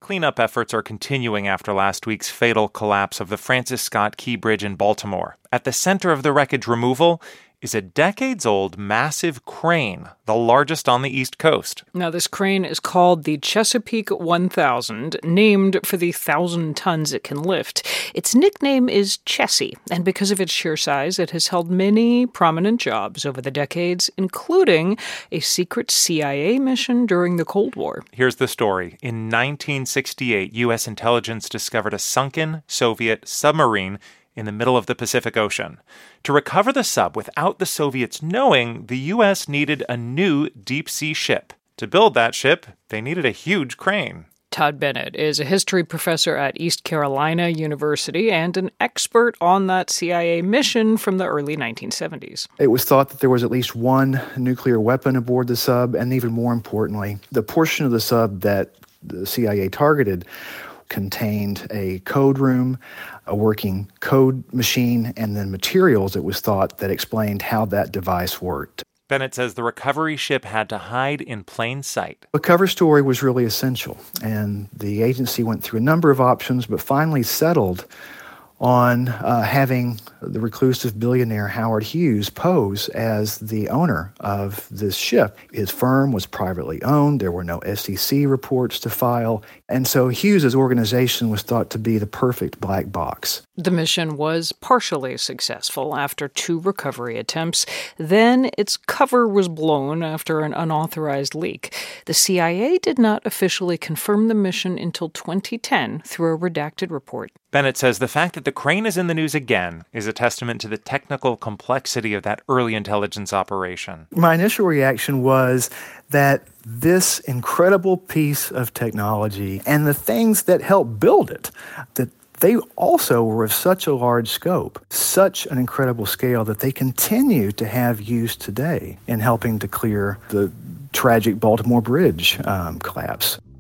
Cleanup efforts are continuing after last week's fatal collapse of the Francis Scott Key Bridge in Baltimore. At the center of the wreckage removal is a decades-old massive crane, the largest on the East Coast. Now, this crane is called the Chesapeake 1000, named for the 1,000 tons it can lift. Its nickname is Chessie, and because of its sheer size, it has held many prominent jobs over the decades, including a secret CIA mission during the Cold War. Here's the story. In 1968, U.S. intelligence discovered a sunken Soviet submarine in the middle of the Pacific Ocean. To recover the sub without the Soviets knowing, the U.S. needed a new deep-sea ship. To build that ship, they needed a huge crane. Todd Bennett is a history professor at East Carolina University and an expert on that CIA mission from the early 1970s. It was thought that there was at least one nuclear weapon aboard the sub, and even more importantly, the portion of the sub that the CIA targeted contained a code room, a working code machine, and then materials, it was thought, that explained how that device worked. Bennett says the recovery ship had to hide in plain sight. A cover story was really essential, and the agency went through a number of options, but finally settled on having the reclusive billionaire Howard Hughes pose as the owner of this ship. His firm was privately owned. There were no SEC reports to file. And so Hughes's organization was thought to be the perfect black box. The mission was partially successful after 2 recovery attempts. Then its cover was blown after an unauthorized leak. The CIA did not officially confirm the mission until 2010 through a redacted report. Bennett says the fact that the crane is in the news again is a testament to the technical complexity of that early intelligence operation. My initial reaction was that this incredible piece of technology and the things that helped build it, that they also were of such a large scope, such an incredible scale, that they continue to have use today in helping to clear the tragic Baltimore Bridge collapse.